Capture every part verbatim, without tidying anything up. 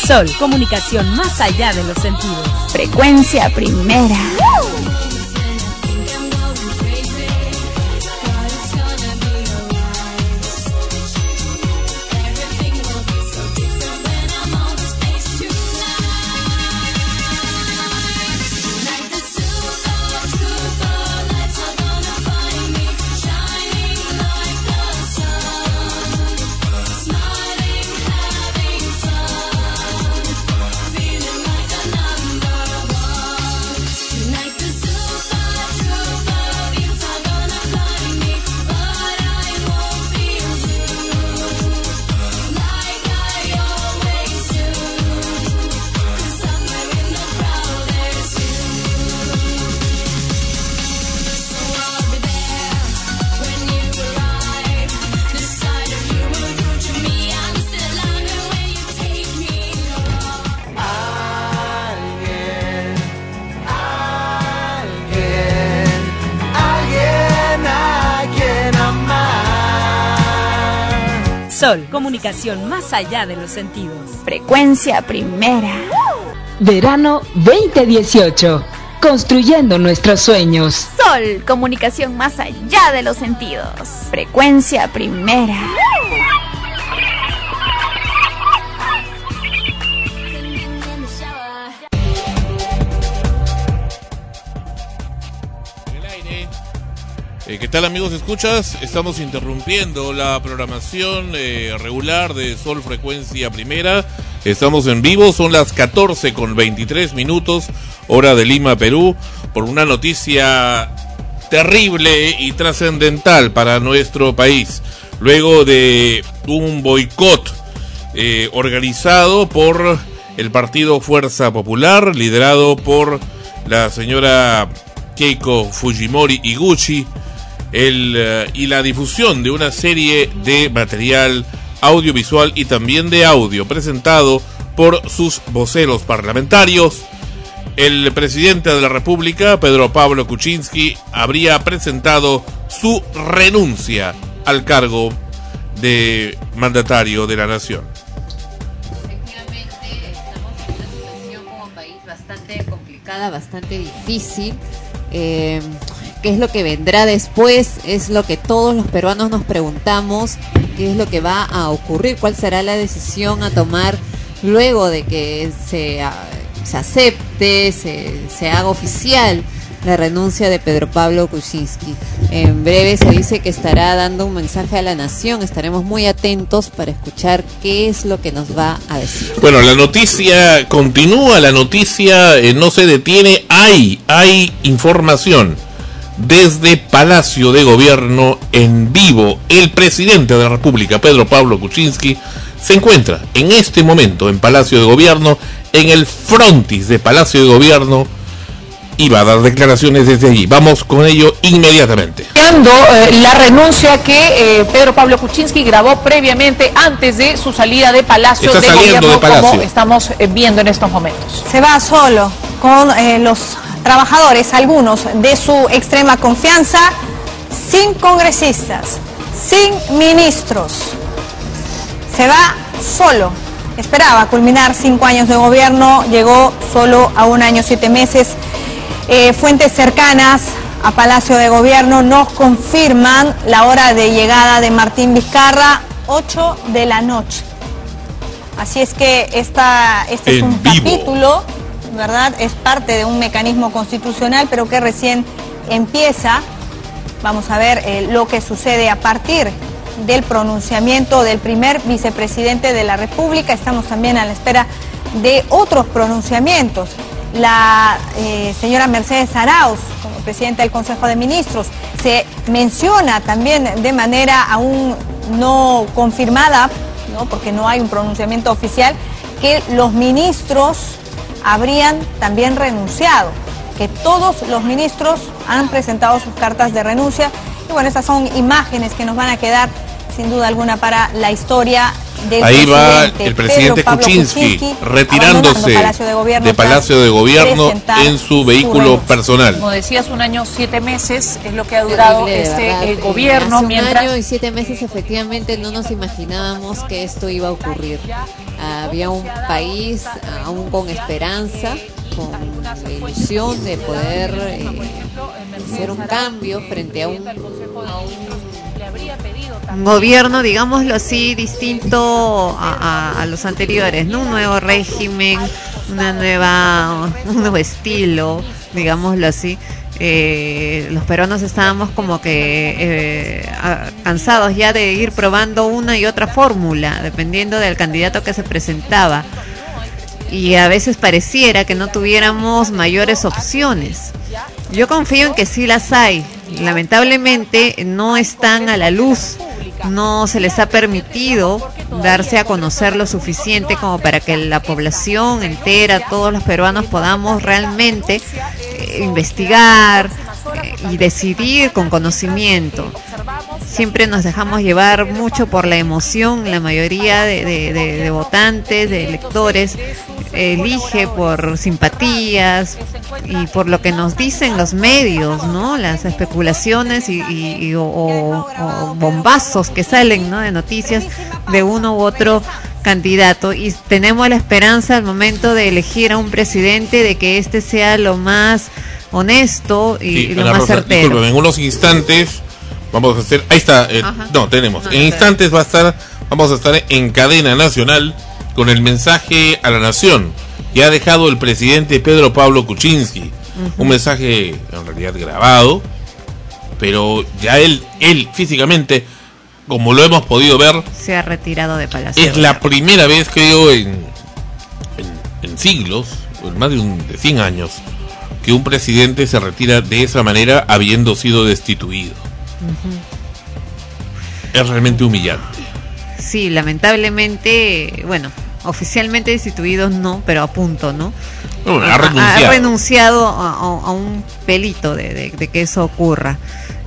Sol, comunicación más allá de los sentidos. Frecuencia primera. Sol, comunicación más allá de los sentidos. Frecuencia primera. Verano veinte dieciocho. Construyendo nuestros sueños. Sol, comunicación más allá de los sentidos. Frecuencia primera. Eh, ¿Qué tal, amigos? ¿Escuchas? Estamos interrumpiendo la programación eh, regular de Sol Frecuencia Primera. Estamos en vivo, son las catorce con veintitrés minutos, hora de Lima, Perú, por una noticia terrible y trascendental para nuestro país. Luego de un boicot eh, organizado por el partido Fuerza Popular, liderado por la señora Keiko Fujimori Iguchi, El, uh, y la difusión de una serie de material audiovisual y también de audio presentado por sus voceros parlamentarios. El presidente de la República, Pedro Pablo Kuczynski, habría presentado su renuncia al cargo de mandatario de la nación. Efectivamente, estamos en una situación como país bastante complicada, bastante difícil. Eh, ¿Qué es lo que vendrá después? Es lo que todos los peruanos nos preguntamos. ¿Qué es lo que va a ocurrir? ¿Cuál será la decisión a tomar luego de que se, se acepte, se, se haga oficial la renuncia de Pedro Pablo Kuczynski? En breve se dice que estará dando un mensaje a la nación. Estaremos muy atentos para escuchar qué es lo que nos va a decir. Bueno, la noticia continúa, la noticia eh, no se detiene. Hay, hay información desde Palacio de Gobierno en vivo. El presidente de la República, Pedro Pablo Kuczynski, se encuentra en este momento en Palacio de Gobierno, en el frontis de Palacio de Gobierno, y va a dar declaraciones desde allí. Vamos con ello inmediatamente. Eh, la renuncia que eh, Pedro Pablo Kuczynski grabó previamente antes de su salida de Palacio Está de saliendo Gobierno, de Palacio, como estamos eh, viendo en estos momentos. Se va solo con eh, los trabajadores, algunos de su extrema confianza, sin congresistas, sin ministros. Se va solo. Esperaba culminar cinco años de gobierno, llegó solo a un año, siete meses. Eh, fuentes cercanas a Palacio de Gobierno nos confirman la hora de llegada de Martín Vizcarra, ocho de la noche. Así es que esta, este es un capítulo, ¿verdad? Es parte de un mecanismo constitucional, pero que recién empieza. Vamos a ver eh, lo que sucede a partir del pronunciamiento del primer vicepresidente de la República. Estamos también a la espera de otros pronunciamientos. La eh, señora Mercedes Arauz, como presidenta del Consejo de Ministros, se menciona también de manera aún no confirmada, ¿no? Porque no hay un pronunciamiento oficial, que los ministros habrían también renunciado, que todos los ministros han presentado sus cartas de renuncia. Y bueno, estas son imágenes que nos van a quedar sin duda alguna para la historia del Ahí va presidente el presidente Pedro Pablo Kuczynski, Kuczynski retirándose Palacio de Gobierno, de Palacio de Gobierno en su vehículo renuncia. personal. Como decías, un año, siete meses es lo que ha durado Terrible, de este verdad. eh, Eh, gobierno. hace un mientras año y siete meses efectivamente no nos imaginábamos que esto iba a ocurrir. Había un país aún con esperanza, con la ilusión de poder eh, hacer un cambio frente a un, a un gobierno, digámoslo así, distinto a, a, a los anteriores, ¿no? Un nuevo régimen, una nueva, un nuevo estilo, digámoslo así. Eh, los peruanos estábamos como que eh, a, cansados ya de ir probando una y otra fórmula, dependiendo del candidato que se presentaba. Y a veces pareciera que no tuviéramos mayores opciones. Yo confío en que sí las hay. Lamentablemente no están a la luz, no se les ha permitido darse a conocer lo suficiente como para que la población entera, todos los peruanos podamos realmente eh, investigar eh, y decidir con conocimiento. Siempre nos dejamos llevar mucho por la emoción, la mayoría de, de, de, de votantes, de electores, elige por simpatías y por lo que nos dicen los medios, ¿no? Las especulaciones y, y, y o, o, o bombazos que salen, ¿no? De noticias de uno u otro candidato, y tenemos la esperanza al momento de elegir a un presidente de que este sea lo más honesto y, Sí, y lo Ana más Rosa, certero. disculpen, en unos instantes vamos a hacer, ahí está, eh, no, tenemos, No, en no, instantes va a estar, vamos a estar en cadena nacional con el mensaje a la nación que ha dejado el presidente Pedro Pablo Kuczynski, uh-huh. Un mensaje en realidad grabado, pero ya él, él físicamente, como lo hemos podido ver, se ha retirado de Palacio. es la primera vez, creo, en, en, en siglos, en más de, un, de cien años, que un presidente se retira de esa manera habiendo sido destituido. Uh-huh. Es realmente humillante. Sí, lamentablemente, bueno, oficialmente destituidos no, pero a punto, ¿no? Bueno, ha renunciado. Ha, ha renunciado a, a, a un pelito de, de, de que eso ocurra.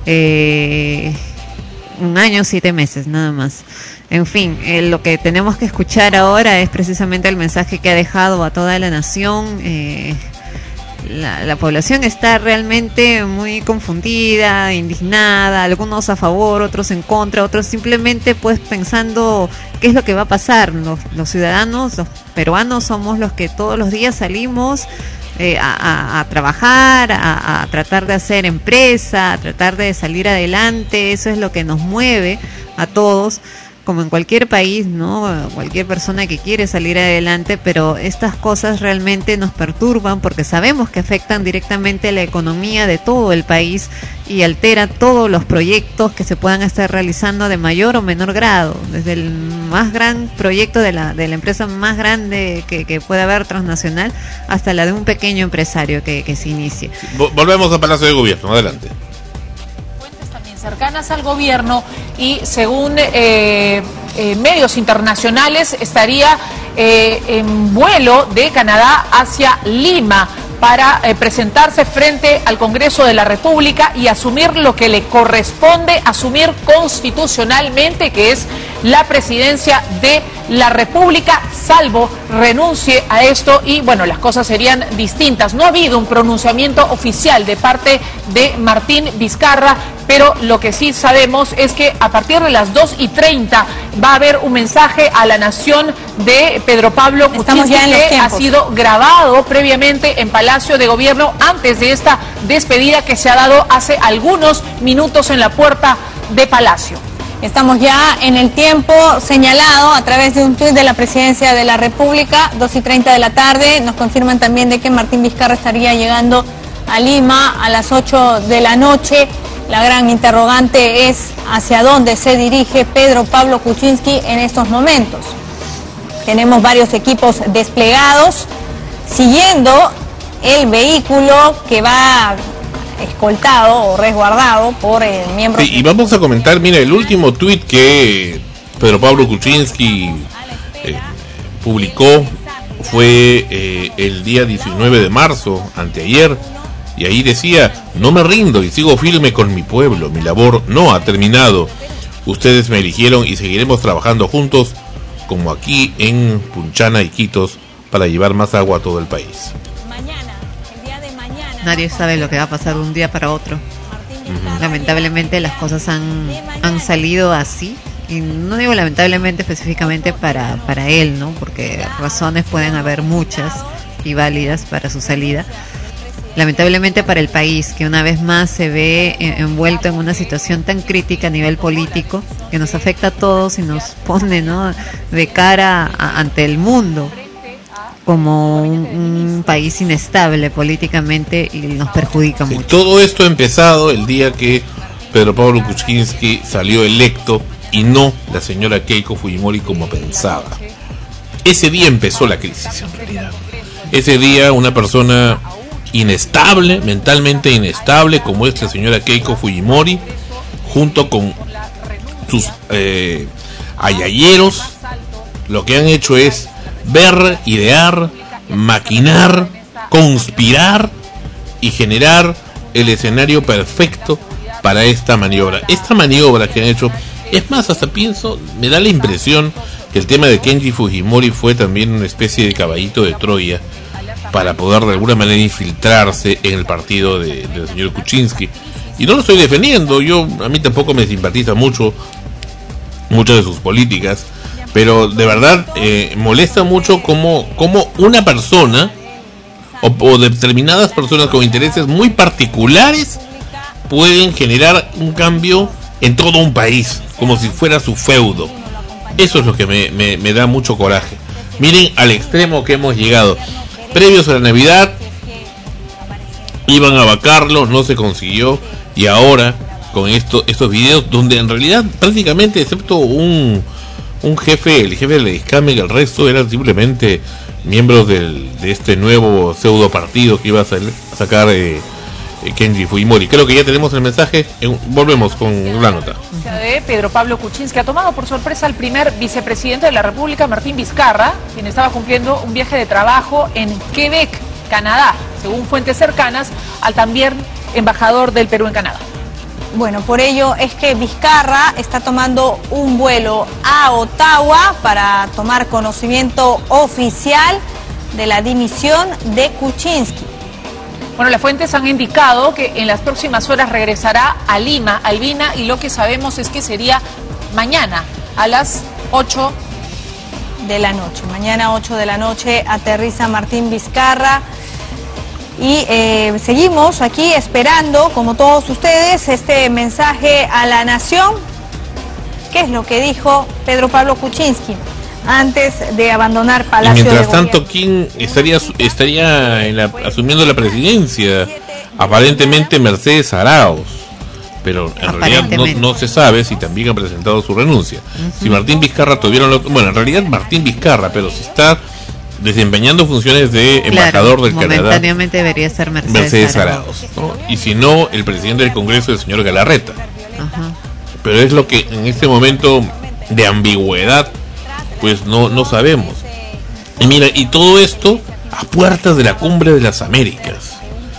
Eh, un año, siete meses, nada más. En fin, eh, lo que tenemos que escuchar ahora es precisamente el mensaje que ha dejado a toda la nación. Eh, La, la población está realmente muy confundida, indignada, algunos a favor, otros en contra, otros simplemente pues pensando qué es lo que va a pasar. Los, los ciudadanos, los peruanos somos los que todos los días salimos eh, a, a, a trabajar, a, a tratar de hacer empresa, a tratar de salir adelante. Eso es lo que nos mueve a todos, como en cualquier país, ¿no? Cualquier persona que quiere salir adelante, pero estas cosas realmente nos perturban porque sabemos que afectan directamente a la economía de todo el país y altera todos los proyectos que se puedan estar realizando de mayor o menor grado, desde el más gran proyecto de la, de la empresa más grande que, que puede haber transnacional hasta la de un pequeño empresario que, que se inicie. Volvemos a Palacio de Gobierno, adelante. Cercanas al gobierno y según eh, eh, medios internacionales estaría eh, en vuelo de Canadá hacia Lima para eh, presentarse frente al Congreso de la República y asumir lo que le corresponde asumir constitucionalmente, que es la presidencia de la República, salvo renuncie a esto y bueno, las cosas serían distintas. No ha habido un pronunciamiento oficial de parte de Martín Vizcarra, pero lo que sí sabemos es que a partir de las dos y treinta va a haber un mensaje a la nación de Pedro Pablo Kuczynski que ha sido grabado previamente en Palacio de Gobierno antes de esta despedida que se ha dado hace algunos minutos en la puerta de Palacio. Estamos ya en el tiempo señalado a través de un tuit de la Presidencia de la República, dos y treinta de la tarde. Nos confirman también de que Martín Vizcarra estaría llegando a Lima a las ocho de la noche. La gran interrogante es hacia dónde se dirige Pedro Pablo Kuczynski en estos momentos. Tenemos varios equipos desplegados siguiendo el vehículo que va escoltado o resguardado por el miembro. Sí, y vamos a comentar, mira, el último tuit que Pedro Pablo Kuczynski eh, publicó fue eh, el día diecinueve de marzo, anteayer, y ahí decía: no me rindo y sigo firme con mi pueblo, mi labor no ha terminado, ustedes me eligieron y seguiremos trabajando juntos como aquí en Punchana, Iquitos, para llevar más agua a todo el país. Nadie sabe lo que va a pasar de un día para otro. Uh-huh. Lamentablemente las cosas han, han salido así. Y no digo lamentablemente específicamente para, para él, ¿no? Porque razones pueden haber muchas y válidas para su salida. Lamentablemente para el país, que una vez más se ve envuelto en una situación tan crítica a nivel político, que nos afecta a todos y nos pone, ¿no?, de cara a, ante el mundo como un, un país inestable políticamente y nos perjudica sí, mucho. Todo esto ha empezado el día que Pedro Pablo Kuczynski salió electo y no la señora Keiko Fujimori como pensaba. Ese día empezó la crisis en realidad. Ese día una persona inestable, mentalmente inestable, como es la señora Keiko Fujimori, junto con sus eh, ayayeros, lo que han hecho es ver, idear, maquinar, conspirar y generar el escenario perfecto para esta maniobra. Esta maniobra que han hecho, es más, hasta pienso, me da la impresión que el tema de Kenji Fujimori fue también una especie de caballito de Troya para poder de alguna manera infiltrarse en el partido de, del señor Kuczynski. Y no lo estoy defendiendo, yo a mí tampoco me simpatiza mucho muchas de sus políticas, pero de verdad eh, molesta mucho como, como una persona o, o determinadas personas con intereses muy particulares pueden generar un cambio en todo un país, como si fuera su feudo. Eso es lo que me, me, me da mucho coraje. Miren al extremo que hemos llegado. Previos a la Navidad iban a vacarlo, no se consiguió, y ahora con esto, estos videos donde en realidad prácticamente, excepto un, un jefe, el jefe del Discame, el resto eran simplemente miembros del, de este nuevo pseudo partido que iba a, sal, a sacar eh, eh, Kenji Fujimori. Creo que ya tenemos el mensaje, eh, volvemos con la nota. De Pedro Pablo Kuczynski ha tomado por sorpresa al primer vicepresidente de la República, Martín Vizcarra, quien estaba cumpliendo un viaje de trabajo en Quebec, Canadá, según fuentes cercanas al también embajador del Perú en Canadá. Bueno, por ello es que Vizcarra está tomando un vuelo a Ottawa para tomar conocimiento oficial de la dimisión de Kuczynski. Bueno, las fuentes han indicado que en las próximas horas regresará a Lima, Albina, y lo que sabemos es que sería mañana a las ocho de la noche. Mañana ocho de la noche aterriza Martín Vizcarra. Y eh, seguimos aquí esperando, como todos ustedes, este mensaje a la nación. ¿Qué es lo que dijo Pedro Pablo Kuczynski antes de abandonar Palacio de Mientras Gobierno? tanto, ¿quién estaría estaría en la, asumiendo la presidencia? Aparentemente Mercedes Arauz, pero en realidad no, no se sabe si también ha presentado su renuncia. Uh-huh. Si Martín Vizcarra tuvieron lo, bueno, en realidad Martín Vizcarra, pero si está desempeñando funciones de embajador claro, del Canadá, momentáneamente debería ser Mercedes, Mercedes Arauz, ¿no? Y si no, el presidente del Congreso, el señor Galarreta. Ajá. Pero es lo que en este momento de ambigüedad, pues no, no sabemos. Y mira, y todo esto a puertas de la Cumbre de las Américas.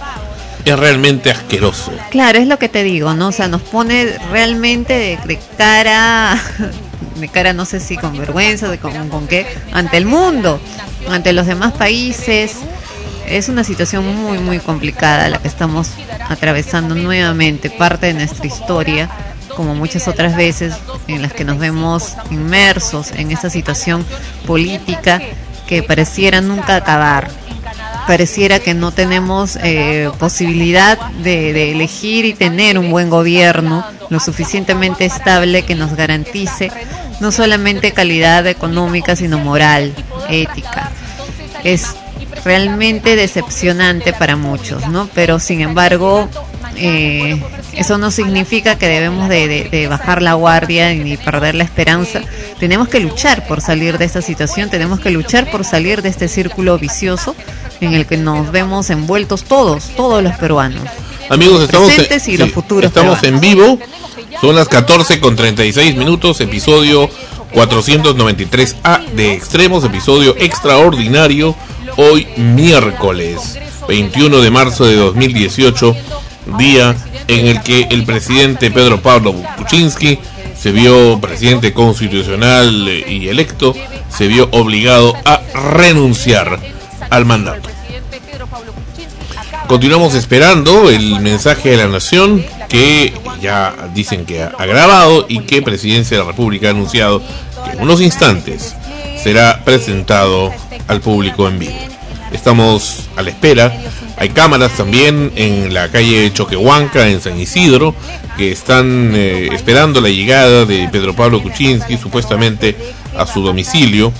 Es realmente asqueroso. Claro, es lo que te digo, ¿no? O sea, nos pone realmente de, de cara... de cara, no sé si con vergüenza, de con, con qué, ante el mundo, ante los demás países. Es una situación muy, muy complicada la que estamos atravesando nuevamente, parte de nuestra historia, como muchas otras veces en las que nos vemos inmersos en esta situación política que pareciera nunca acabar. Pareciera que no tenemos eh, posibilidad de, de elegir y tener un buen gobierno lo suficientemente estable que nos garantice no solamente calidad económica, sino moral, ética. Es realmente decepcionante para muchos, ¿no? Pero sin embargo, eh, eso no significa que debemos de, de, de bajar la guardia ni perder la esperanza. Tenemos que luchar por salir de esta situación, tenemos que luchar por salir de este círculo vicioso en el que nos vemos envueltos todos, todos los peruanos. Amigos, estamos, presentes y sí, los futuros estamos peruanos. En vivo, son las catorce con treinta y seis minutos, episodio cuatrocientos noventa y tres A de Extremos, episodio extraordinario, hoy miércoles veintiuno de marzo de dos mil dieciocho, día en el que el presidente Pedro Pablo Kuczynski se vio presidente constitucional y electo, se vio obligado a renunciar al mandato. Continuamos esperando el mensaje de la Nación, que ya dicen que ha grabado y que Presidencia de la República ha anunciado que en unos instantes será presentado al público en vivo. Estamos a la espera. Hay cámaras también en la calle Choquehuanca, en San Isidro, que están eh, esperando la llegada de Pedro Pablo Kuczynski, supuestamente a su domicilio,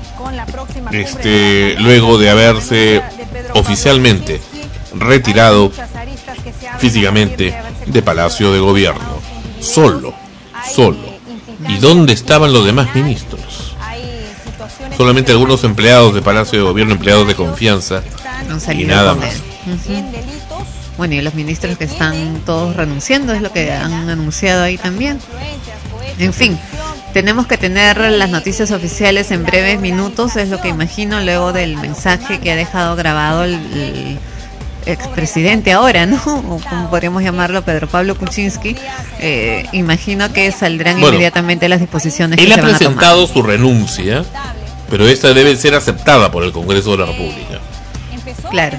este, luego de haberse oficialmente retirado físicamente de Palacio de Gobierno. Solo, solo. ¿Y dónde estaban los demás ministros? Solamente algunos empleados de Palacio de Gobierno, empleados de confianza, y nada más. Uh-huh. Bueno, y los ministros que están todos renunciando, es lo que han anunciado ahí también. En fin, tenemos que tener las noticias oficiales en breves minutos, es lo que imagino, luego del mensaje que ha dejado grabado el, el expresidente ahora, ¿no? O como podríamos llamarlo, Pedro Pablo Kuczynski. Eh, imagino que saldrán bueno, inmediatamente las disposiciones. Él que ha se van presentado a tomar. su renuncia, pero esta debe ser aceptada por el Congreso de la República. Claro.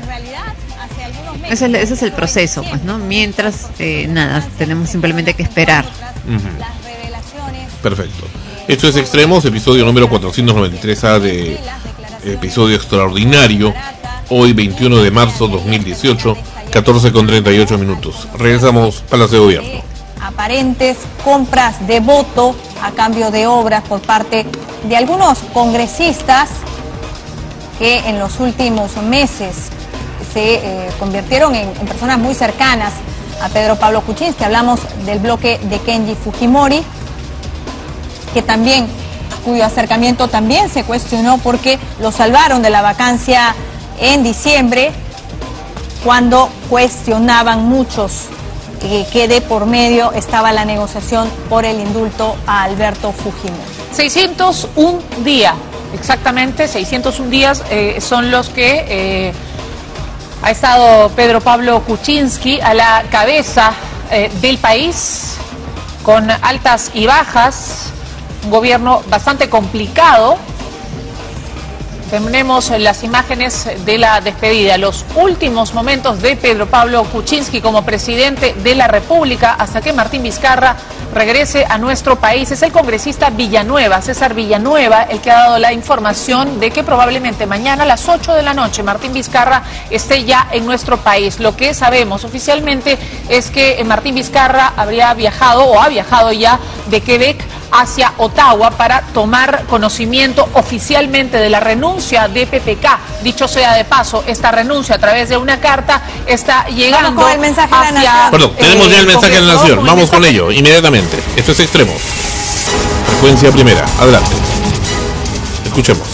Ese es, ese es el proceso, pues, ¿no? Mientras, eh, nada, tenemos simplemente que esperar. Uh-huh. Perfecto. Esto es Extremos, episodio número cuatrocientos noventa y tres A de episodio extraordinario. Hoy, veintiuno de marzo de dos mil dieciocho, catorce con treinta y ocho minutos. Regresamos a Palacio de Gobierno. Aparentes compras de voto a cambio de obras por parte de algunos congresistas que en los últimos meses se eh, convirtieron en, en personas muy cercanas a Pedro Pablo Kuczynski. Hablamos del bloque de Kenji Fujimori, que también, cuyo acercamiento también se cuestionó porque lo salvaron de la vacancia en diciembre, cuando cuestionaban muchos eh, que de por medio estaba la negociación por el indulto a Alberto Fujimori. seiscientos un días, exactamente seiscientos un días eh, son los que eh, ha estado Pedro Pablo Kuczynski a la cabeza eh, del país, con altas y bajas, un gobierno bastante complicado. Tenemos las imágenes de la despedida, los últimos momentos de Pedro Pablo Kuczynski como presidente de la República hasta que Martín Vizcarra regrese a nuestro país. Es el congresista Villanueva, César Villanueva, el que ha dado la información de que probablemente mañana a las ocho de la noche Martín Vizcarra esté ya en nuestro país. Lo que sabemos oficialmente es que Martín Vizcarra habría viajado o ha viajado ya de Quebec hacia Ottawa para tomar conocimiento oficialmente de la renuncia de P P K. Dicho sea de paso, esta renuncia a través de una carta está llegando. Vamos con el mensaje hacia, de la Nación. Perdón, tenemos eh, ya el mensaje de la Congreso, Nación. con Vamos el con ello, inmediatamente. Esto es Extremos. Frecuencia primera. Adelante. Escuchemos.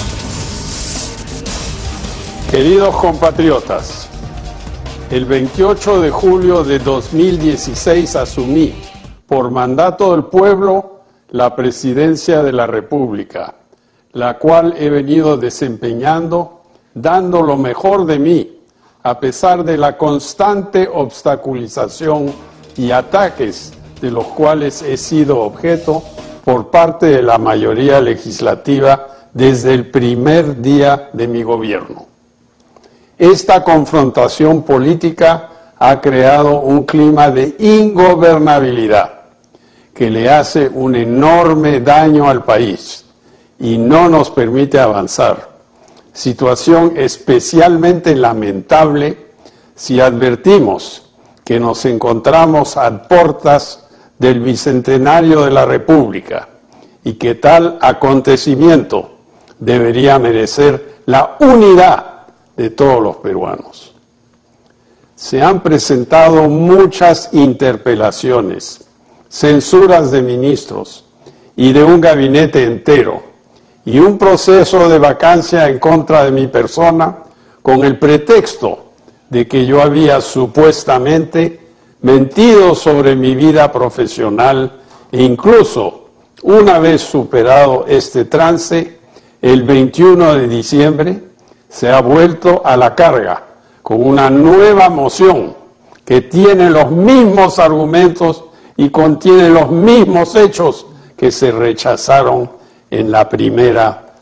Queridos compatriotas, el veintiocho de julio de dos mil dieciséis asumí, por mandato del pueblo, la presidencia de la República, la cual he venido desempeñando, dando lo mejor de mí, a pesar de la constante obstaculización y ataques de los cuales he sido objeto por parte de la mayoría legislativa desde el primer día de mi gobierno. Esta confrontación política ha creado un clima de ingobernabilidad que le hace un enorme daño al país y no nos permite avanzar. Situación especialmente lamentable si advertimos que nos encontramos a puertas del bicentenario de la República y que tal acontecimiento debería merecer la unidad de todos los peruanos. Se han presentado muchas interpelaciones, censuras de ministros y de un gabinete entero, y un proceso de vacancia en contra de mi persona con el pretexto de que yo había supuestamente mentido sobre mi vida profesional e incluso, una vez superado este trance, el veintiuno de diciembre se ha vuelto a la carga con una nueva moción que tiene los mismos argumentos y contiene los mismos hechos que se rechazaron en la primera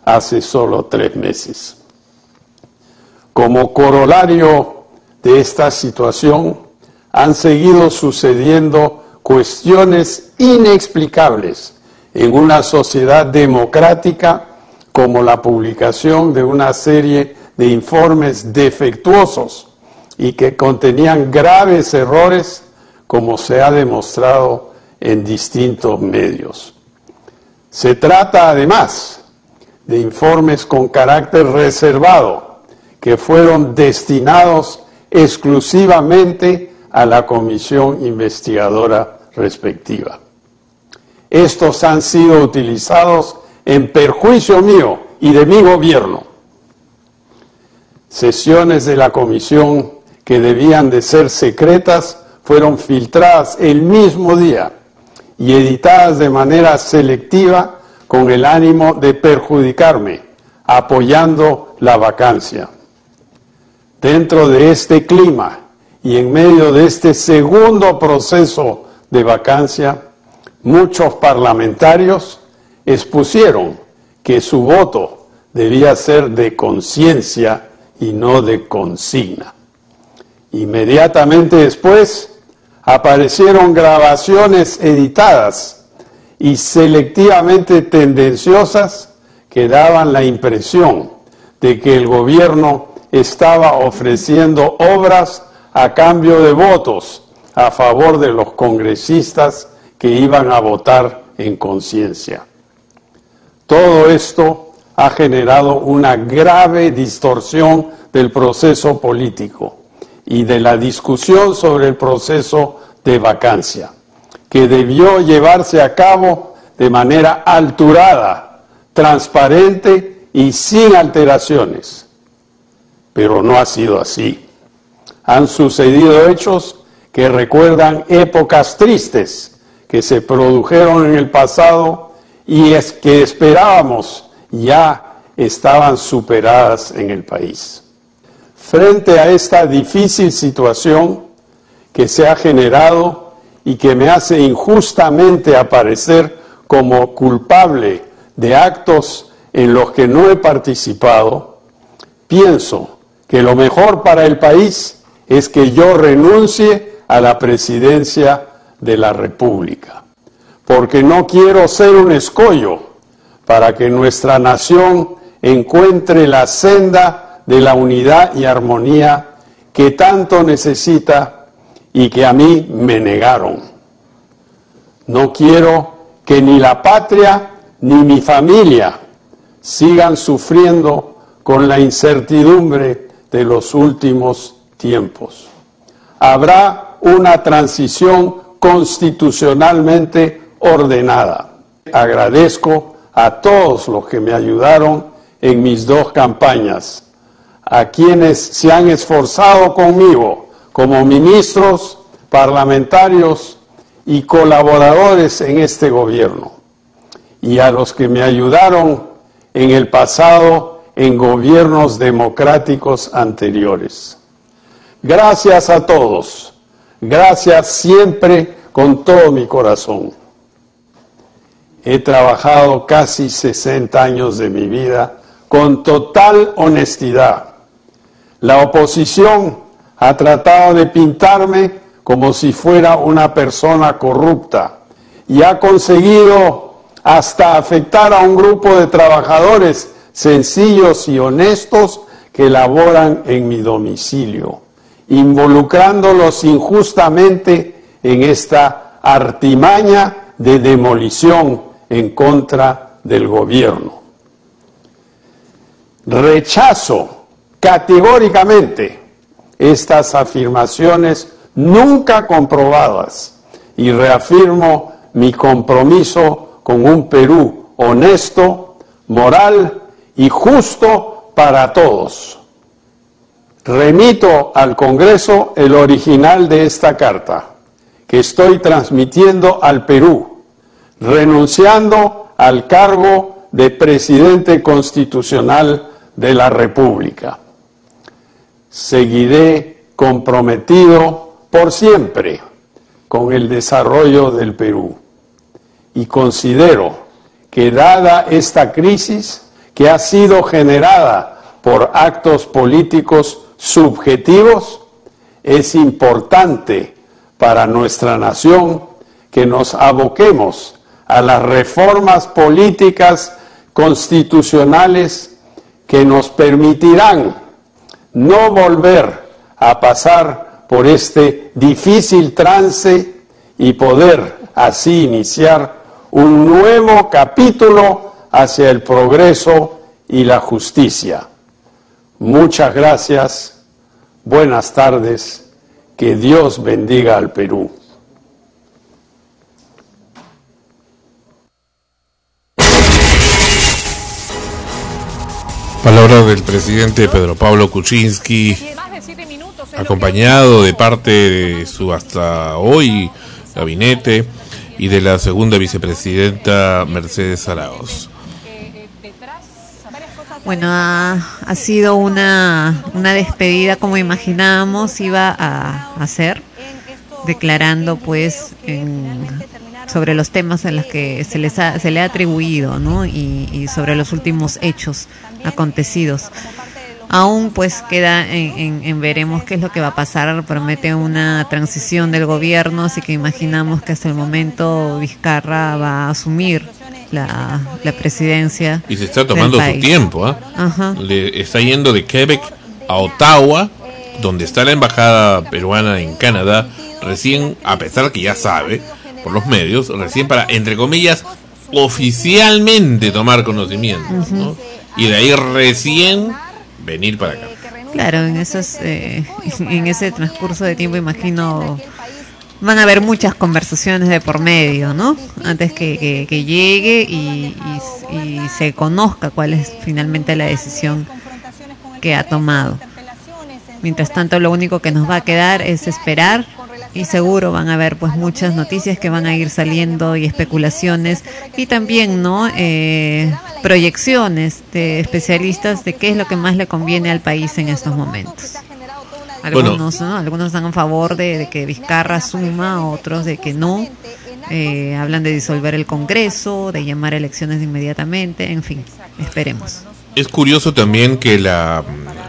hace solo tres meses. Como corolario de esta situación, han seguido sucediendo cuestiones inexplicables en una sociedad democrática, como la publicación de una serie de informes defectuosos y que contenían graves errores, como se ha demostrado en distintos medios. Se trata además de informes con carácter reservado que fueron destinados exclusivamente a la comisión investigadora respectiva. Estos han sido utilizados en perjuicio mío y de mi gobierno. Sesiones de la comisión que debían de ser secretas fueron filtradas el mismo día y editadas de manera selectiva con el ánimo de perjudicarme, apoyando la vacancia. Dentro de este clima y en medio de este segundo proceso de vacancia, muchos parlamentarios expusieron que su voto debía ser de conciencia y no de consigna. Inmediatamente después aparecieron grabaciones editadas y selectivamente tendenciosas que daban la impresión de que el gobierno estaba ofreciendo obras a cambio de votos a favor de los congresistas que iban a votar en conciencia. Todo esto ha generado una grave distorsión del proceso político y de la discusión sobre el proceso de vacancia, que debió llevarse a cabo de manera alturada, transparente y sin alteraciones. Pero no ha sido así. Han sucedido hechos que recuerdan épocas tristes que se produjeron en el pasado y es que esperábamos ya estaban superadas en el país. Frente a esta difícil situación que se ha generado y que me hace injustamente aparecer como culpable de actos en los que no he participado, pienso que lo mejor para el país es que yo renuncie a la presidencia de la República, porque no quiero ser un escollo para que nuestra nación encuentre la senda de la unidad y armonía que tanto necesita y que a mí me negaron. No quiero que ni la patria ni mi familia sigan sufriendo con la incertidumbre de los últimos tiempos. Habrá una transición constitucionalmente ordenada. Agradezco a todos los que me ayudaron en mis dos campañas, a quienes se han esforzado conmigo como ministros, parlamentarios y colaboradores en este gobierno, y a los que me ayudaron en el pasado en gobiernos democráticos anteriores. Gracias a todos, gracias siempre con todo mi corazón. He trabajado casi sesenta años de mi vida con total honestidad. La oposición ha tratado de pintarme como si fuera una persona corrupta y ha conseguido hasta afectar a un grupo de trabajadores sencillos y honestos que laboran en mi domicilio, involucrándolos injustamente en esta artimaña de demolición en contra del gobierno. Rechazo categóricamente estas afirmaciones nunca comprobadas y reafirmo mi compromiso con un Perú honesto, moral y justo para todos. Remito al Congreso el original de esta carta que estoy transmitiendo al Perú, renunciando al cargo de presidente constitucional de la República. Seguiré comprometido por siempre con el desarrollo del Perú y considero que dada esta crisis que ha sido generada por actos políticos subjetivos, es importante para nuestra nación que nos aboquemos a las reformas políticas constitucionales que nos permitirán no volver a pasar por este difícil trance y poder así iniciar un nuevo capítulo hacia el progreso y la justicia. Muchas gracias, buenas tardes, que Dios bendiga al Perú. Palabras del presidente Pedro Pablo Kuczynski, acompañado de parte de su hasta hoy gabinete y de la segunda vicepresidenta Mercedes Arauz. Bueno, ha, ha sido una, una despedida como imaginábamos iba a, a ser, declarando pues en, sobre los temas en los que se les ha, se le ha atribuido, ¿no? Y, y sobre los últimos hechos acontecidos. Aún pues queda en, en, en veremos qué es lo que va a pasar. Promete una transición del gobierno, así que imaginamos que hasta el momento Vizcarra va a asumir la, la presidencia. Y se está tomando su tiempo, ¿eh? Ajá. Le está yendo de Quebec a Ottawa, donde está la embajada peruana en Canadá, recién, a pesar que ya sabe por los medios, recién para, entre comillas, oficialmente tomar conocimiento, uh-huh. ¿no? Y de ahí recién venir para acá. Claro, en esos, eh, en ese transcurso de tiempo imagino van a haber muchas conversaciones de por medio, ¿no? Antes que, que, que llegue y, y, y se conozca cuál es finalmente la decisión que ha tomado. Mientras tanto, lo único que nos va a quedar es esperar, y seguro van a haber pues muchas noticias que van a ir saliendo y especulaciones y también no eh, proyecciones de especialistas de qué es lo que más le conviene al país en estos momentos. Algunos, bueno. ¿no? Algunos están a favor de, de que Vizcarra asuma, otros de que no. Eh, hablan de disolver el Congreso, de llamar a elecciones inmediatamente, en fin, esperemos. Es curioso también que la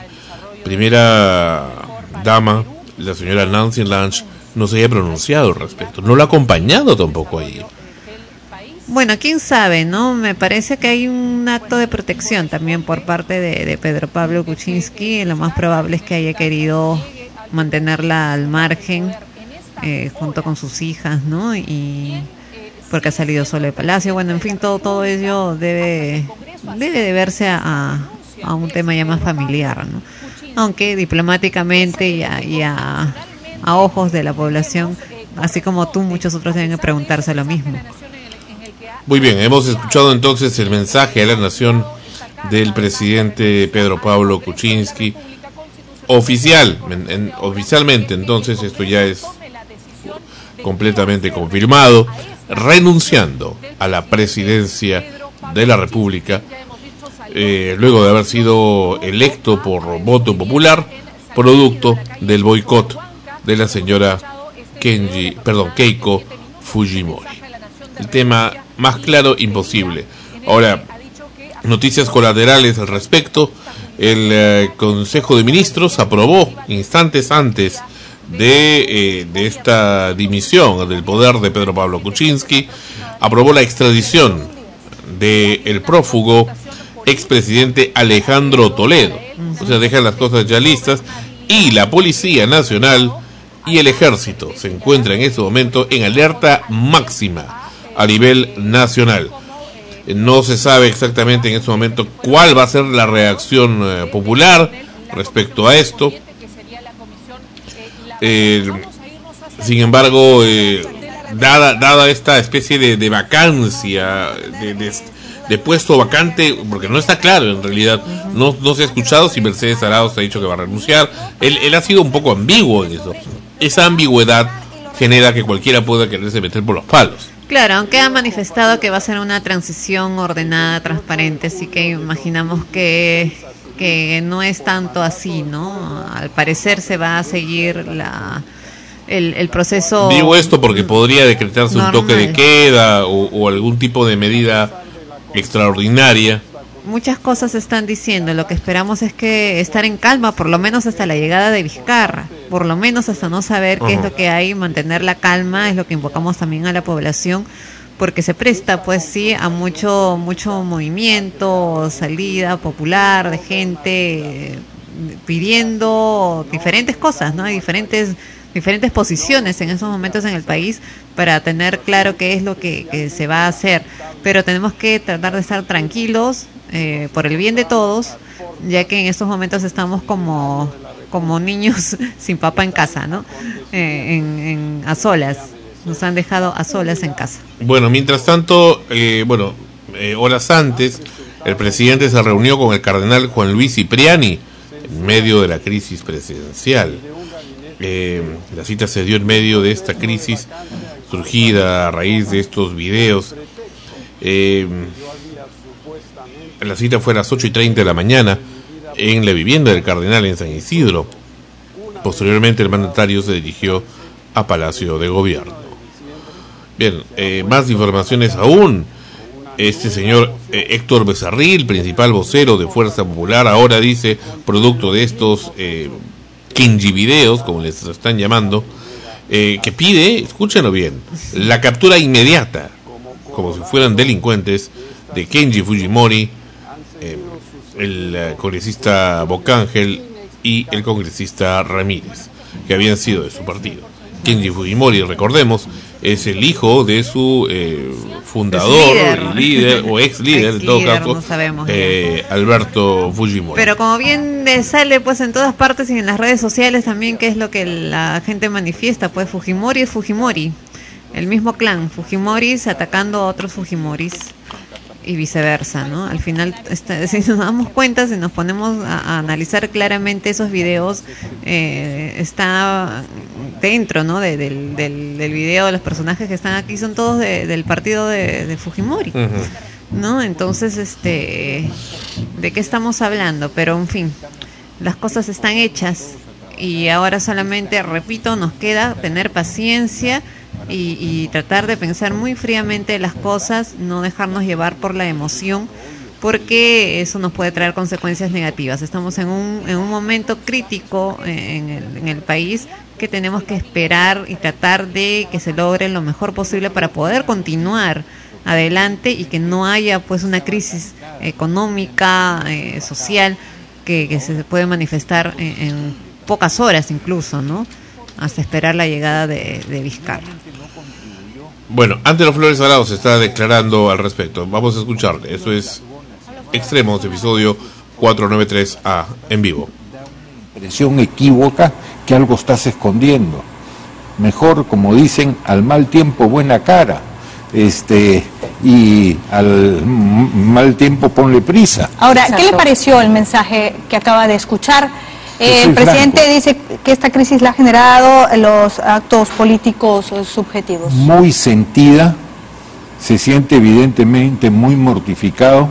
primera dama, la señora Nancy Lange, no se haya pronunciado al respecto, no lo ha acompañado tampoco ahí. Bueno, quién sabe, ¿no? Me parece que hay un acto de protección también por parte de, de Pedro Pablo Kuczynski. Lo más probable es que haya querido mantenerla al margen, eh, junto con sus hijas, ¿no? Y porque ha salido solo de Palacio. Bueno, en fin, todo todo ello debe debe deberse a, a un tema ya más familiar, ¿no? Aunque diplomáticamente y a, y a a ojos de la población, así como tú, muchos otros deben preguntarse lo mismo. Muy bien, hemos escuchado entonces el mensaje a la nación del presidente Pedro Pablo Kuczynski, oficial, en, en, oficialmente, entonces esto ya es completamente confirmado, renunciando a la presidencia de la República, eh, luego de haber sido electo por voto popular, producto del boicot de la señora Kenji, perdón, Keiko Fujimori. El tema más claro imposible. Ahora, noticias colaterales al respecto. El eh, Consejo de Ministros aprobó instantes antes de, eh, de esta dimisión del poder de Pedro Pablo Kuczynski, aprobó la extradición del prófugo expresidente Alejandro Toledo. O sea, dejan las cosas ya listas y la Policía Nacional y el Ejército se encuentran en este momento en alerta máxima a nivel nacional. No se sabe exactamente en este momento cuál va a ser la reacción eh, popular respecto a esto. Eh, sin embargo, eh, dada dada esta especie de, de vacancia, de, de, de puesto vacante, porque no está claro en realidad, no, no se ha escuchado si Mercedes Arauz ha dicho que va a renunciar. Él, él ha sido un poco ambiguo en eso. Esa ambigüedad genera que cualquiera pueda quererse meter por los palos. Claro, aunque ha manifestado que va a ser una transición ordenada, transparente, sí que imaginamos que, que no es tanto así, ¿no? Al parecer se va a seguir la el, el proceso. Digo esto porque podría decretarse normal, un toque de queda o, o algún tipo de medida extraordinaria muchas cosas se están diciendo. Lo que esperamos es que estar en calma, por lo menos hasta la llegada de Vizcarra, por lo menos hasta no saber qué uh-huh. es lo que hay, mantener la calma, es lo que invocamos también a la población, porque se presta, pues sí, a mucho mucho movimiento, salida popular de gente pidiendo diferentes cosas, ¿no? Hay diferentes diferentes posiciones en esos momentos en el país para tener claro qué es lo que, que se va a hacer, pero tenemos que tratar de estar tranquilos eh, por el bien de todos, ya que en estos momentos estamos como como niños sin papá en casa, ¿no? Eh, en, en a solas, nos han dejado a solas en casa. Bueno, mientras tanto, eh, bueno, eh, horas antes, el presidente se reunió con el cardenal Juan Luis Cipriani en medio de la crisis presidencial. Eh, la cita se dio en medio de esta crisis surgida a raíz de estos videos. Eh, la cita fue a las ocho y treinta de la mañana en la vivienda del cardenal en San Isidro. Posteriormente el mandatario se dirigió a Palacio de Gobierno. Bien, eh, más informaciones aún. Este señor eh, Héctor Becerril, principal vocero de Fuerza Popular, ahora dice, producto de estos eh, Kenji videos, como les están llamando, eh, que pide, escúchenlo bien, la captura inmediata, como si fueran delincuentes, de Kenji Fujimori, eh, el eh, congresista Bocángel y el congresista Ramírez, que habían sido de su partido. Kenji Fujimori, recordemos, es el hijo de su eh, fundador, líder. líder o ex líder, en todo líder, caso, no sabemos, eh, Alberto Fujimori. Pero como bien sale pues en todas partes y en las redes sociales también, que es lo que la gente manifiesta, pues Fujimori es Fujimori, el mismo clan, Fujimoris atacando a otros Fujimoris y viceversa, ¿no? Al final, está, si nos damos cuenta, si nos ponemos a, a analizar claramente esos videos, eh, está dentro, ¿no? De, del, del, del video, de los personajes que están aquí son todos de, del partido de, de Fujimori, uh-huh. ¿no? Entonces, este, ¿de qué estamos hablando? Pero, en fin, las cosas están hechas y ahora solamente, repito, nos queda tener paciencia Y, y tratar de pensar muy fríamente las cosas, no dejarnos llevar por la emoción, porque eso nos puede traer consecuencias negativas. Estamos en un, en un momento crítico en el, en el país, que tenemos que esperar y tratar de que se logre lo mejor posible para poder continuar adelante y que no haya pues una crisis económica, eh, social, que, que se puede manifestar en, en pocas horas incluso, ¿no? Hasta esperar la llegada de, de Vizcarra. Bueno, Antelo Flores Alao se está declarando al respecto. Vamos a escucharle. Eso es Extremos, episodio cuatrocientos noventa y tres A, en vivo. Impresión equívoca que algo estás escondiendo. Mejor, como dicen, al mal tiempo buena cara. Este y al mal tiempo ponle prisa. Ahora, ¿qué le pareció el mensaje que acaba de escuchar? Eh, el presidente franco. Dice que esta crisis la ha generado los actos políticos subjetivos. Muy sentida, se siente evidentemente muy mortificado,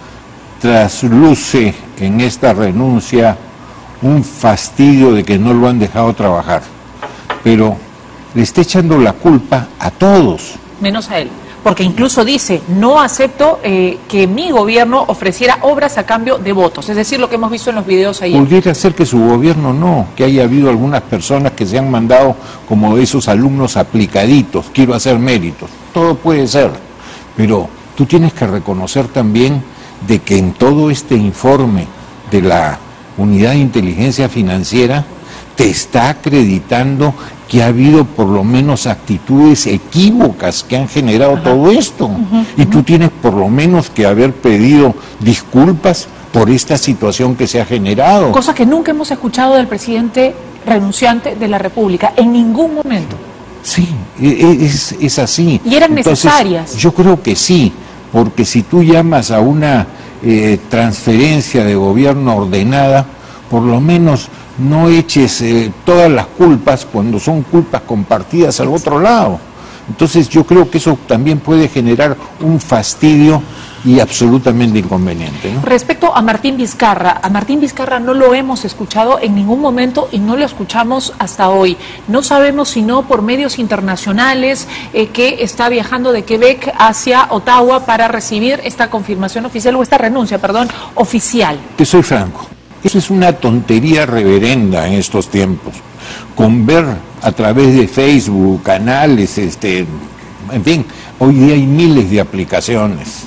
trasluce en esta renuncia un fastidio de que no lo han dejado trabajar, pero le está echando la culpa a todos. Menos a él. Porque incluso dice, no acepto eh, que mi gobierno ofreciera obras a cambio de votos, es decir, lo que hemos visto en los videos ayer. Pudiera ser que su gobierno no, que haya habido algunas personas que se han mandado como esos alumnos aplicaditos, quiero hacer méritos, todo puede ser, pero tú tienes que reconocer también de que en todo este informe de la Unidad de Inteligencia Financiera te está acreditando que ha habido por lo menos actitudes equívocas que han generado Ajá. todo esto. Uh-huh, y tú uh-huh. tienes por lo menos que haber pedido disculpas por esta situación que se ha generado. Cosa que nunca hemos escuchado del presidente renunciante de la República, en ningún momento. Sí, es, es así. ¿Y eran Entonces, necesarias? Yo creo que sí, porque si tú llamas a una eh, transferencia de gobierno ordenada, por lo menos no eches eh, todas las culpas cuando son culpas compartidas al otro lado. Entonces yo creo que eso también puede generar un fastidio y absolutamente inconveniente, ¿no? Respecto a Martín Vizcarra, a Martín Vizcarra no lo hemos escuchado en ningún momento y no lo escuchamos hasta hoy. No sabemos si no por medios internacionales eh, que está viajando de Quebec hacia Ottawa para recibir esta confirmación oficial o esta renuncia, perdón, oficial. Te soy franco, eso es una tontería reverenda en estos tiempos. Con ver a través de Facebook, canales, este, en fin, hoy día hay miles de aplicaciones.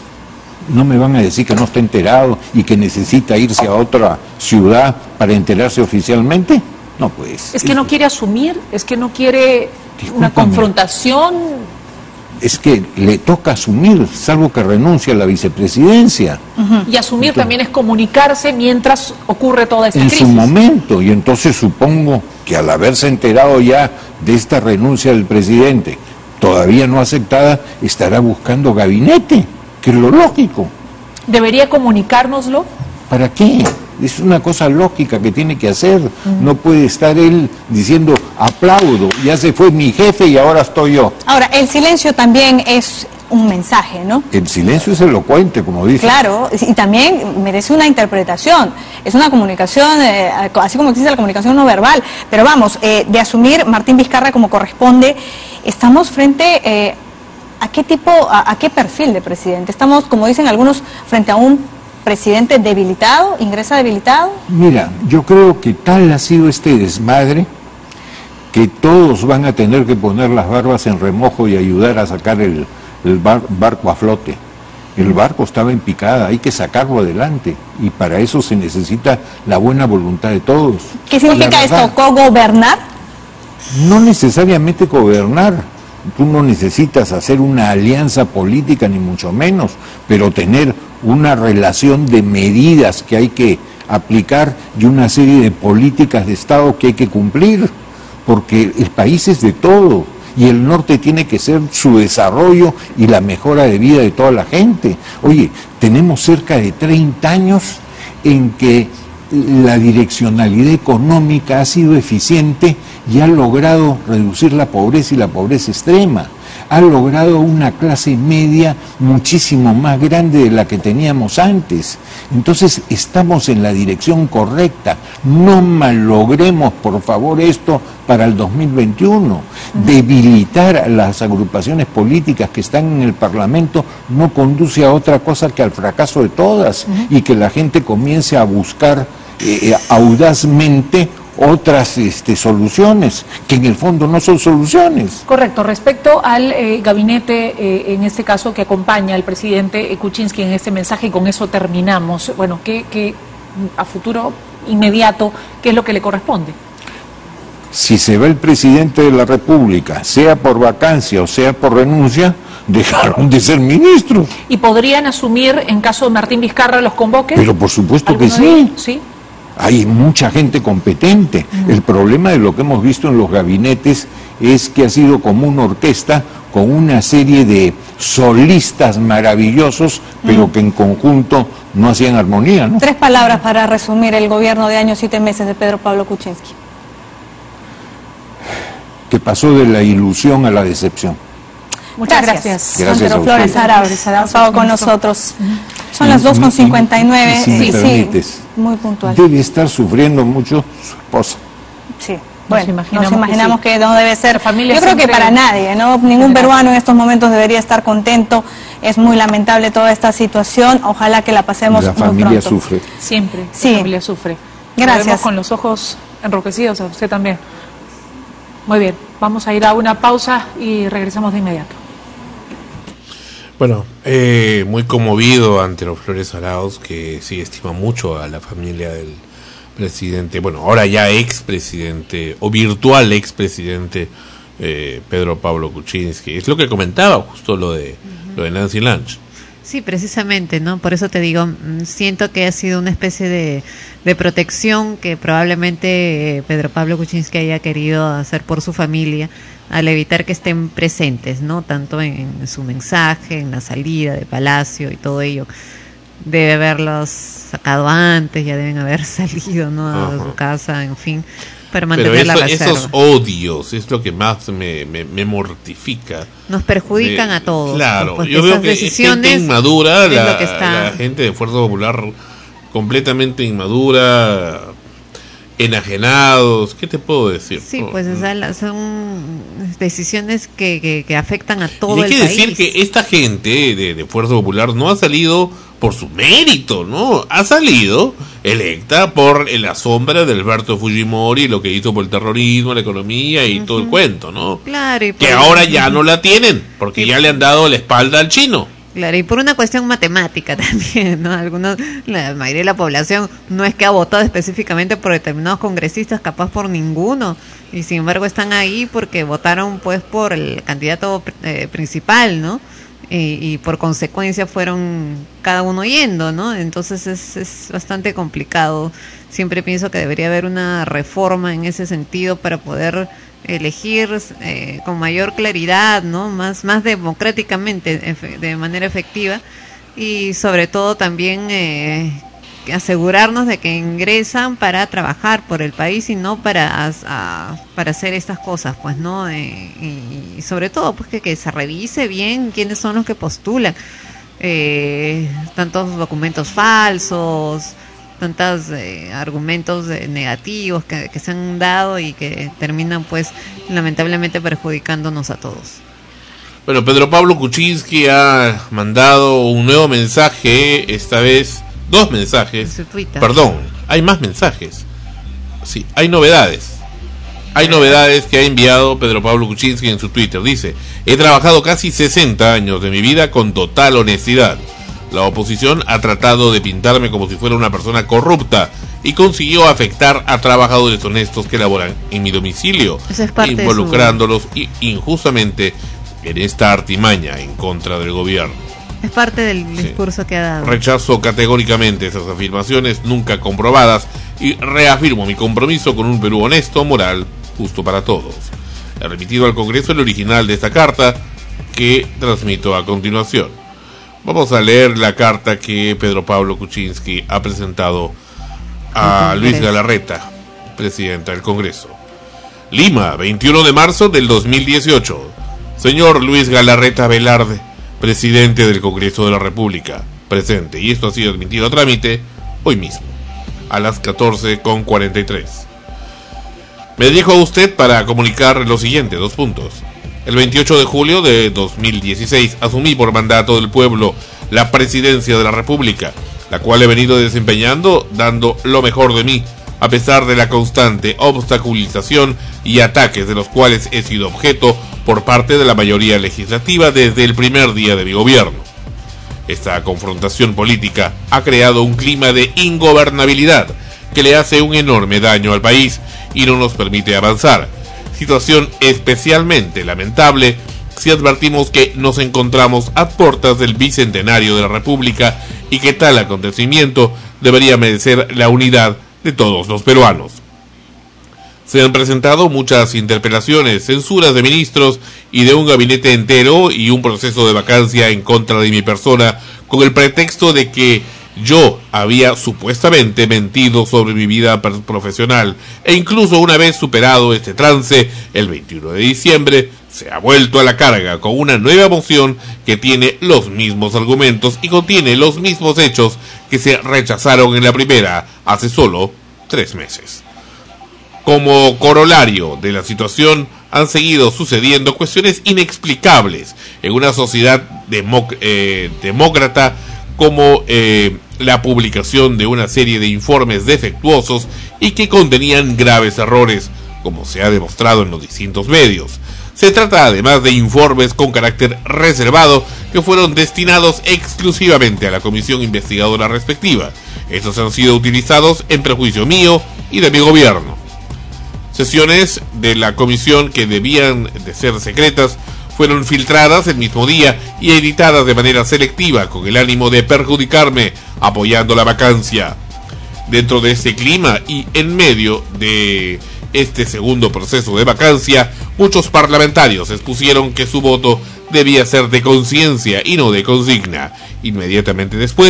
No me van a decir que no está enterado y que necesita irse a otra ciudad para enterarse oficialmente. No, pues. Es que no quiere asumir, es que no quiere una confrontación. Es que le toca asumir, salvo que renuncie a la vicepresidencia. Uh-huh. Y asumir entonces, también es comunicarse mientras ocurre toda esta en crisis. En su momento, y entonces supongo que al haberse enterado ya de esta renuncia del presidente, todavía no aceptada, estará buscando gabinete, que es lo lógico. ¿Debería comunicárnoslo? ¿Para qué? Es una cosa lógica que tiene que hacer. Uh-huh. No puede estar él diciendo, aplaudo, ya se fue mi jefe y ahora estoy yo. Ahora, el silencio también es un mensaje, ¿no? El silencio es elocuente, como dice. Claro, y también merece una interpretación. Es una comunicación, eh, así como existe la comunicación no verbal. Pero vamos, eh, de asumir Martín Vizcarra como corresponde, estamos frente eh, a qué tipo, a, a qué perfil de presidente. Estamos, como dicen algunos, frente a un presidente debilitado, ingresa debilitado. Mira, yo creo que tal ha sido este desmadre que todos van a tener que poner las barbas en remojo y ayudar a sacar el, el bar, barco a flote. El barco estaba en picada, hay que sacarlo adelante y para eso se necesita la buena voluntad de todos. ¿Qué significa esto? ¿Cogobernar? No necesariamente gobernar. Tú no necesitas hacer una alianza política ni mucho menos, pero tener una relación de medidas que hay que aplicar y una serie de políticas de Estado que hay que cumplir, porque el país es de todo y el norte tiene que ser su desarrollo y la mejora de vida de toda la gente. Oye, tenemos cerca de treinta años en que la direccionalidad económica ha sido eficiente y ha logrado reducir la pobreza y la pobreza extrema. Ha logrado una clase media muchísimo más grande de la que teníamos antes. Entonces estamos en la dirección correcta. No malogremos, por favor, esto para el dos mil veintiuno. Uh-huh. Debilitar a las agrupaciones políticas que están en el Parlamento no conduce a otra cosa que al fracaso de todas. Uh-huh. Y que la gente comience a buscar eh, audazmente otras este, soluciones, que en el fondo no son soluciones. Correcto. Respecto al eh, gabinete, eh, en este caso, que acompaña al presidente Kuczynski en este mensaje, y con eso terminamos, bueno, ¿qué, qué a futuro inmediato, qué es lo que le corresponde? Si se va el presidente de la República, sea por vacancia o sea por renuncia, dejaron de ser ministros. ¿Y podrían asumir, en caso de Martín Vizcarra, los convoques? Pero por supuesto que sí. ¿Sí? Hay mucha gente competente. Uh-huh. El problema de lo que hemos visto en los gabinetes es que ha sido como una orquesta con una serie de solistas maravillosos, pero uh-huh. que en conjunto no hacían armonía, ¿no? Tres palabras para resumir el gobierno de años siete meses de Pedro Pablo Kuczynski. Que pasó de la ilusión a la decepción. Muchas gracias. Gracias, Antero Flores Arauz ha estado con nosotros. Son las dos con cincuenta y nueve. Si me sí, permites, sí, muy puntual. Debe estar sufriendo mucho su esposa. Sí. Bueno, nos imaginamos, nos imaginamos que, sí. que no debe ser. Yo creo que para nadie, ¿no? Ningún peruano en estos momentos debería estar contento. Es muy lamentable toda esta situación. Ojalá que la pasemos la muy familia pronto. Sufre. Siempre. Sí. La familia sufre. Gracias. Lo vemos con los ojos enrojecidos, a usted también. Muy bien. Vamos a ir a una pausa y regresamos de inmediato. Bueno, eh, muy conmovido Antero Flores Arauz, que sí estima mucho a la familia del presidente, bueno, ahora ya expresidente, o virtual expresidente, eh, Pedro Pablo Kuczynski. Es lo que comentaba, justo lo de, uh-huh. lo de Nancy Lange. Sí, precisamente, ¿no? Por eso te digo, siento que ha sido una especie de, de protección que probablemente eh, Pedro Pablo Kuczynski haya querido hacer por su familia, al evitar que estén presentes, ¿no? Tanto en, en su mensaje, en la salida de Palacio y todo ello. Debe haberlos sacado antes, ya deben haber salido, ¿no? A uh-huh. su casa, en fin. para mantener Pero la eso, reserva. esos odios es lo que más me, me, me mortifica. Nos perjudican de, a todos. Claro, porque yo veo esas que decisiones gente inmadura, es la, lo que está... la gente de Fuerza Popular completamente inmadura, enajenados, ¿qué te puedo decir? Sí, pues o sea, son decisiones que, que, que afectan a todo y hay el que país. decir que esta gente de, de Fuerza Popular no ha salido por su mérito, ¿no? Ha salido electa por la sombra de Alberto Fujimori, lo que hizo por el terrorismo, la economía y uh-huh. todo el cuento, ¿no? Claro. Y que ahora ya no la tienen, porque y... ya le han dado la espalda al chino. Claro, y por una cuestión matemática también, ¿no? Algunos, la mayoría de la población no es que ha votado específicamente por determinados congresistas, capaz por ninguno, y sin embargo están ahí porque votaron pues por el candidato eh, principal, ¿no? Y, y por consecuencia fueron cada uno yendo, ¿no? Entonces es, es bastante complicado. Siempre pienso que debería haber una reforma en ese sentido para poder elegir eh, con mayor claridad, ¿no? Más, más democráticamente, de manera efectiva, y sobre todo también eh, asegurarnos de que ingresan para trabajar por el país y no para a, para hacer estas cosas, pues, ¿no? Eh, y, y sobre todo pues que, que se revise bien quiénes son los que postulan, eh, tantos documentos falsos, tantos eh, argumentos eh, negativos que, que se han dado y que terminan pues lamentablemente perjudicándonos a todos. Bueno, Pedro Pablo Kuczynski ha mandado un nuevo mensaje, esta vez dos mensajes. En su Twitter. Perdón, hay más mensajes. Sí, hay novedades. Hay novedades que ha enviado Pedro Pablo Kuczynski en su Twitter. Dice: he trabajado casi sesenta años de mi vida con total honestidad. La oposición ha tratado de pintarme como si fuera una persona corrupta y consiguió afectar a trabajadores honestos que laboran en mi domicilio, Eso es parte involucrándolos de su... injustamente en esta artimaña en contra del gobierno. Es parte del sí. discurso que ha dado. Rechazo categóricamente esas afirmaciones nunca comprobadas y reafirmo mi compromiso con un Perú honesto, moral, justo para todos. He remitido al Congreso el original de esta carta que transmito a continuación. Vamos a leer la carta que Pedro Pablo Kuczynski ha presentado a Luis Galarreta, presidente del Congreso. Lima, veintiuno de marzo del dos mil dieciocho. Señor Luis Galarreta Velarde, presidente del Congreso de la República, presente, y esto ha sido admitido a trámite hoy mismo, a las catorce con cuarenta y tres. Me dirijo a usted para comunicar lo siguiente, dos puntos. El veintiocho de julio de dos mil dieciséis asumí por mandato del pueblo la presidencia de la República, la cual he venido desempeñando dando lo mejor de mí, a pesar de la constante obstaculización y ataques de los cuales he sido objeto por parte de la mayoría legislativa desde el primer día de mi gobierno. Esta confrontación política ha creado un clima de ingobernabilidad que le hace un enorme daño al país y no nos permite avanzar. Situación especialmente lamentable si advertimos que nos encontramos a puertas del bicentenario de la República y que tal acontecimiento debería merecer la unidad de todos los peruanos. Se han presentado muchas interpelaciones, censuras de ministros y de un gabinete entero y un proceso de vacancia en contra de mi persona con el pretexto de que yo había supuestamente mentido sobre mi vida profesional, e incluso una vez superado este trance, el veintiuno de diciembre, se ha vuelto a la carga con una nueva moción que tiene los mismos argumentos y contiene los mismos hechos que se rechazaron en la primera hace solo tres meses. Como corolario de la situación, han seguido sucediendo cuestiones inexplicables en una sociedad democ- eh, demócrata, como eh, la publicación de una serie de informes defectuosos y que contenían graves errores, como se ha demostrado en los distintos medios. Se trata además de informes con carácter reservado que fueron destinados exclusivamente a la comisión investigadora respectiva. Estos han sido utilizados en perjuicio mío y de mi gobierno. Sesiones de la comisión que debían de ser secretas fueron filtradas el mismo día y editadas de manera selectiva con el ánimo de perjudicarme, apoyando la vacancia. Dentro de este clima y en medio de este segundo proceso de vacancia, muchos parlamentarios expusieron que su voto debía ser de conciencia y no de consigna. Inmediatamente después,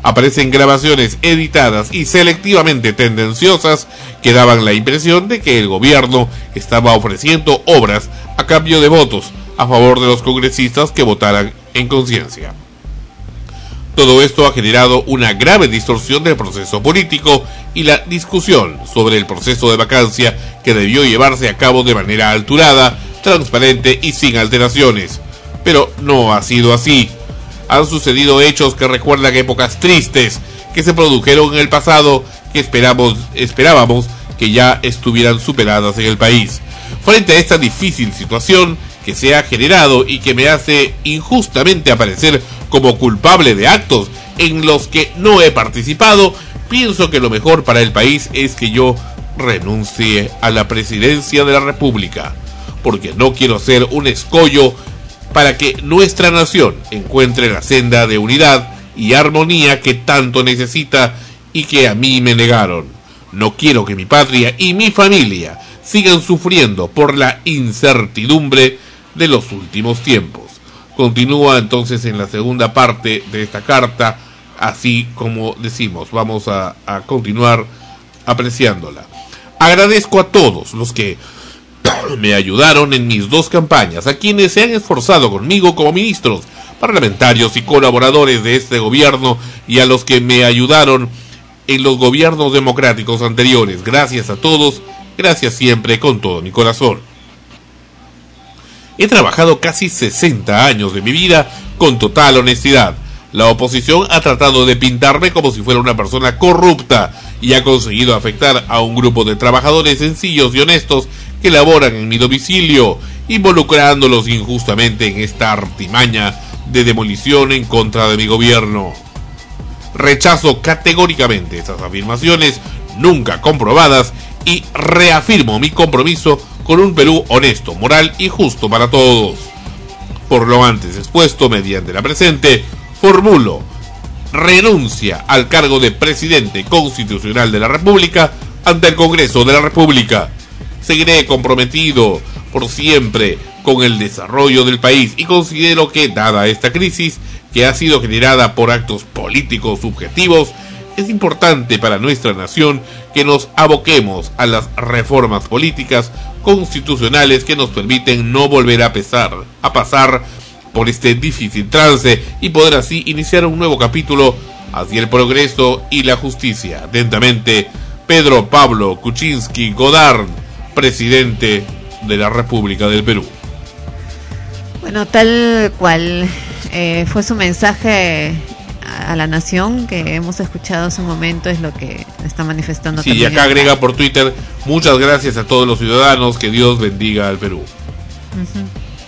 aparecen grabaciones editadas y selectivamente tendenciosas que daban la impresión de que el gobierno estaba ofreciendo obras a cambio de votos a favor de los congresistas que votaran en conciencia. Todo esto ha generado una grave distorsión del proceso político y la discusión sobre el proceso de vacancia que debió llevarse a cabo de manera alturada, transparente y sin alteraciones. Pero no ha sido así. Han sucedido hechos que recuerdan épocas tristes que se produjeron en el pasado que esperamos, esperábamos que ya estuvieran superadas en el país. Frente a esta difícil situación que se ha generado y que me hace injustamente aparecer como culpable de actos en los que no he participado, pienso que lo mejor para el país es que yo renuncie a la presidencia de la República, porque no quiero ser un escollo para que nuestra nación encuentre la senda de unidad y armonía que tanto necesita y que a mí me negaron. No quiero que mi patria y mi familia sigan sufriendo por la incertidumbre de los últimos tiempos. Continúa entonces en la segunda parte de esta carta, así como decimos, vamos a, a continuar apreciándola. Agradezco a todos los que me ayudaron en mis dos campañas, a quienes se han esforzado conmigo como ministros, parlamentarios y colaboradores de este gobierno, y a los que me ayudaron en los gobiernos democráticos anteriores. Gracias a todos, gracias siempre con todo mi corazón. He trabajado casi sesenta años de mi vida con total honestidad. La oposición ha tratado de pintarme como si fuera una persona corrupta y ha conseguido afectar a un grupo de trabajadores sencillos y honestos que laboran en mi domicilio, involucrándolos injustamente en esta artimaña de demolición en contra de mi gobierno. Rechazo categóricamente esas afirmaciones nunca comprobadas y reafirmo mi compromiso con un Perú honesto, moral y justo para todos. Por lo antes expuesto, mediante la presente, formulo renuncia al cargo de presidente constitucional de la República ante el Congreso de la República. Seguiré comprometido por siempre con el desarrollo del país y considero que, dada esta crisis que ha sido generada por actos políticos subjetivos, es importante para nuestra nación que nos aboquemos a las reformas políticas constitucionales que nos permiten no volver a, pesar, a pasar por este difícil trance y poder así iniciar un nuevo capítulo hacia el progreso y la justicia. Atentamente, Pedro Pablo Kuczynski Godard, presidente de la República del Perú. Bueno, tal cual eh, fue su mensaje a la nación que hemos escuchado hace un momento, es lo que está manifestando. Sí, y acá agrega por Twitter: muchas gracias a todos los ciudadanos, que Dios bendiga al Perú. Uh-huh.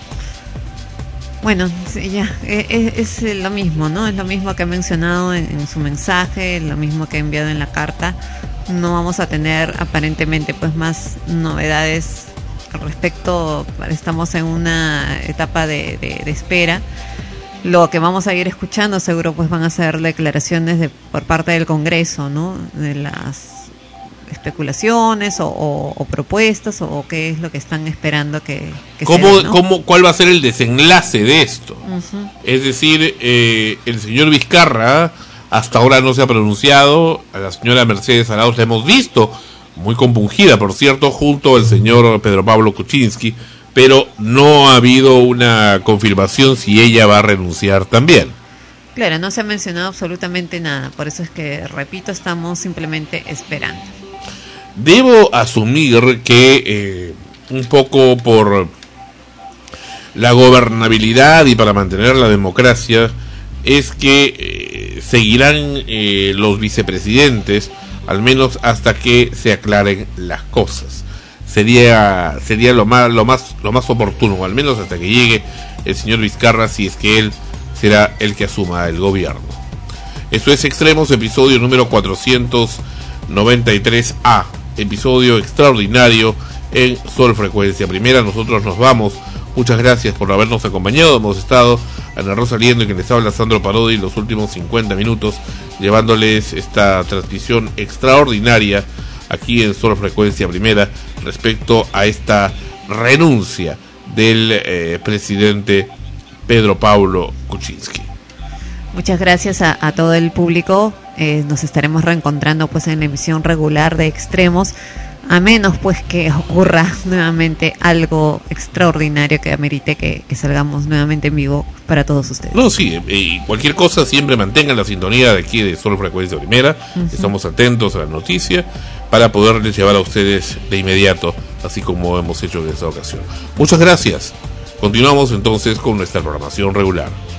Bueno, sí, ya, es, es lo mismo, ¿no? Es lo mismo que ha mencionado en, en su mensaje, lo mismo que ha enviado en la carta. No vamos a tener aparentemente pues más novedades al respecto. Estamos en una etapa de, de, de espera. Lo que vamos a ir escuchando seguro pues van a ser declaraciones de, por parte del Congreso, ¿no? De las especulaciones o, o, o propuestas o, o qué es lo que están esperando que, que ¿Cómo, se dé, ¿no? ¿cómo, ¿Cuál va a ser el desenlace de esto? Uh-huh. Es decir, eh, el señor Vizcarra hasta ahora no se ha pronunciado, a la señora Mercedes Arauz la hemos visto, muy compungida por cierto, junto al señor Pedro Pablo Kuczynski, pero no ha habido una confirmación si ella va a renunciar también. Claro, no se ha mencionado absolutamente nada, por eso es que, repito, estamos simplemente esperando. Debo asumir que eh, un poco por la gobernabilidad y para mantener la democracia es que eh, seguirán eh, los vicepresidentes, al menos hasta que se aclaren las cosas. Sería sería lo más lo más lo más oportuno, al menos hasta que llegue el señor Vizcarra, si es que él será el que asuma el gobierno. Esto es Extremos, episodio número cuatrocientos noventa y tres A, episodio extraordinario en Sol Frecuencia Primera. Nosotros nos vamos. Muchas gracias por habernos acompañado. Hemos estado Ana Rosa Liendo y quien les habla Sandro Parodi los últimos cincuenta minutos llevándoles esta transmisión extraordinaria aquí en Sol Frecuencia Primera respecto a esta renuncia del eh, presidente Pedro Pablo Kuczynski. Muchas gracias a, a todo el público. Eh, nos estaremos reencontrando pues en la emisión regular de Extremos, a menos pues que ocurra nuevamente algo extraordinario que amerite que, que salgamos nuevamente en vivo para todos ustedes. No, sí, y eh, cualquier cosa siempre mantengan la sintonía de aquí de Sol Frecuencia Primera. Uh-huh. Estamos atentos a la noticia para poderles llevar a ustedes de inmediato, así como hemos hecho en esta ocasión. Muchas gracias. Continuamos entonces con nuestra programación regular.